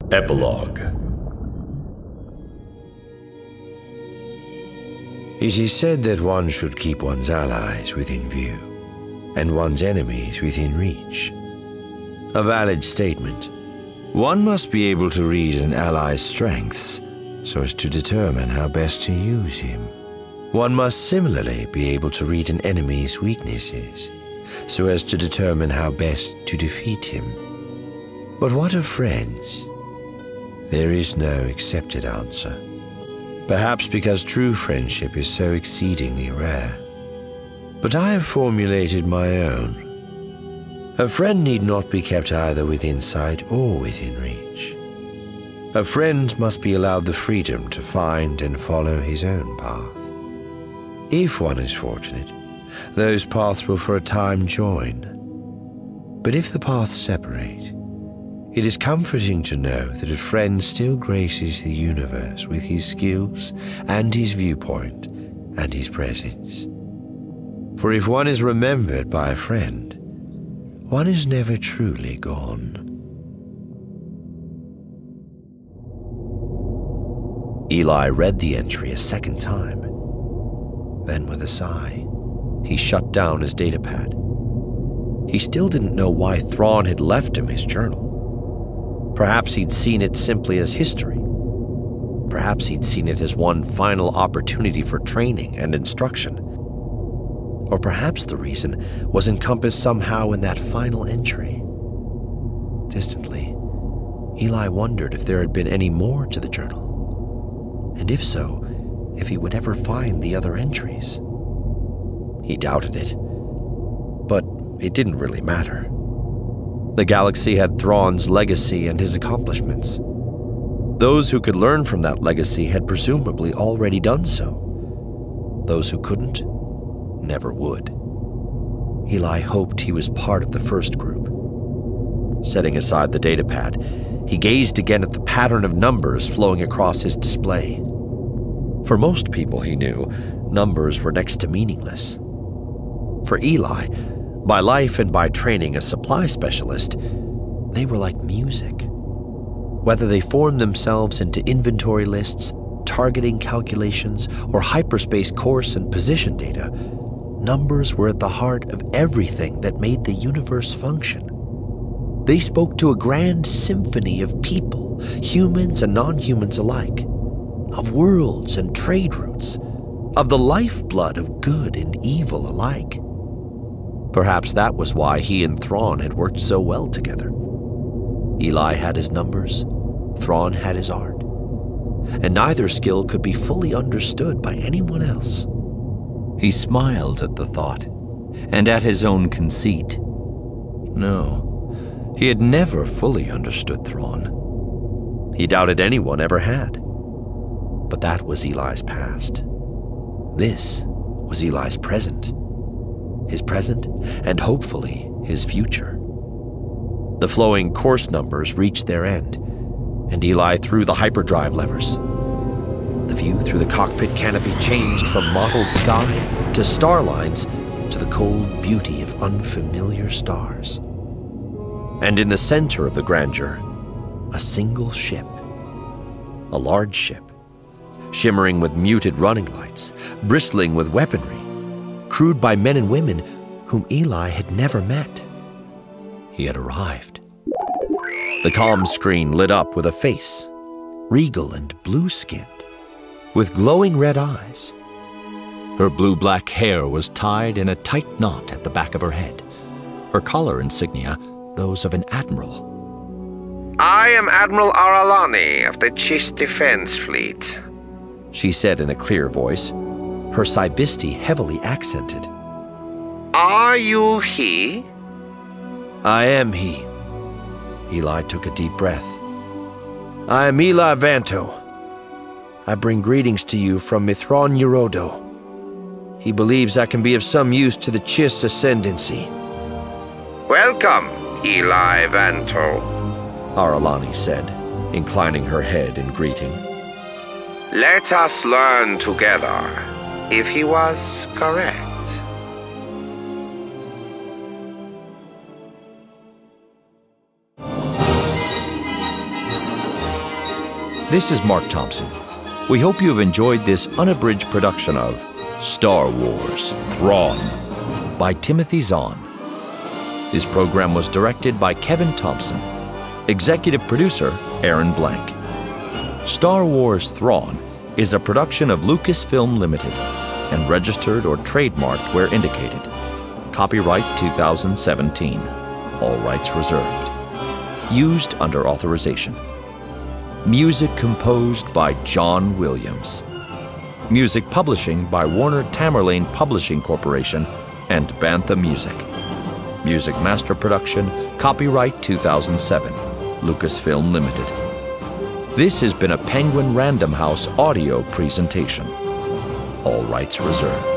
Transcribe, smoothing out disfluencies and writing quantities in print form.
Epilogue. It is said that one should keep one's allies within view, and one's enemies within reach. A valid statement. One must be able to read an ally's strengths so as to determine how best to use him. One must similarly be able to read an enemy's weaknesses so as to determine how best to defeat him. But what of friends? There is no accepted answer. Perhaps because true friendship is so exceedingly rare. But I have formulated my own. A friend need not be kept either within sight or within reach. A friend must be allowed the freedom to find and follow his own path. If one is fortunate, those paths will for a time join. But if the paths separate, it is comforting to know that a friend still graces the universe with his skills and his viewpoint and his presence. For if one is remembered by a friend, one is never truly gone. Eli read the entry a second time. Then with a sigh, he shut down his datapad. He still didn't know why Thrawn had left him his journal. Perhaps he'd seen it simply as history. Perhaps he'd seen it as one final opportunity for training and instruction. Or perhaps the reason was encompassed somehow in that final entry. Distantly, Eli wondered if there had been any more to the journal, and if so, if he would ever find the other entries. He doubted it, but it didn't really matter. The galaxy had Thrawn's legacy and his accomplishments. Those who could learn from that legacy had presumably already done so. Those who couldn't never would. Eli hoped he was part of the first group. Setting aside the datapad, he gazed again at the pattern of numbers flowing across his display. For most people he knew, numbers were next to meaningless. For Eli, by life and by training a supply specialist, they were like music. Whether they formed themselves into inventory lists, targeting calculations, or hyperspace course and position data, numbers were at the heart of everything that made the universe function. They spoke to a grand symphony of people, humans and non-humans alike, of worlds and trade routes, of the lifeblood of good and evil alike. Perhaps that was why he and Thrawn had worked so well together. Eli had his numbers, Thrawn had his art, and neither skill could be fully understood by anyone else. He smiled at the thought, and at his own conceit. No, he had never fully understood Thrawn. He doubted anyone ever had. But that was Eli's past. This was Eli's present. His present, and hopefully his future. The flowing course numbers reached their end, and Eli threw the hyperdrive levers. The view through the cockpit canopy changed from mottled sky to star lines to the cold beauty of unfamiliar stars. And in the center of the grandeur, a single ship. A large ship, shimmering with muted running lights, bristling with weaponry, crewed by men and women whom Eli had never met. He had arrived. The comm screen lit up with a face, regal and blue-skinned, with glowing red eyes. Her blue-black hair was tied in a tight knot at the back of her head, her collar insignia those of an admiral. "I am Admiral Aralani of the Chiss Defense Fleet," she said in a clear voice, her Cybisti heavily accented. "Are you he?" I am he. Eli took a deep breath. I am Eli Vanto. I bring greetings to you from Mithron Urodo. He believes I can be of some use to the Chiss Ascendancy. "Welcome, Eli Vanto," Aralani said, inclining her head in greeting. "Let us learn together if he was correct." This is Mark Thompson. We hope you have enjoyed this unabridged production of Star Wars: Thrawn by Timothy Zahn. This program was directed by Kevin Thompson. Executive producer, Aaron Blank. Star Wars: Thrawn is a production of Lucasfilm Limited and registered or trademarked where indicated. Copyright 2017. All rights reserved. Used under authorization. Music composed by John Williams. Music publishing by Warner Tamerlane Publishing Corporation and Bantha Music. Music master production, copyright 2007, Lucasfilm Limited. This has been a Penguin Random House audio presentation. All rights reserved.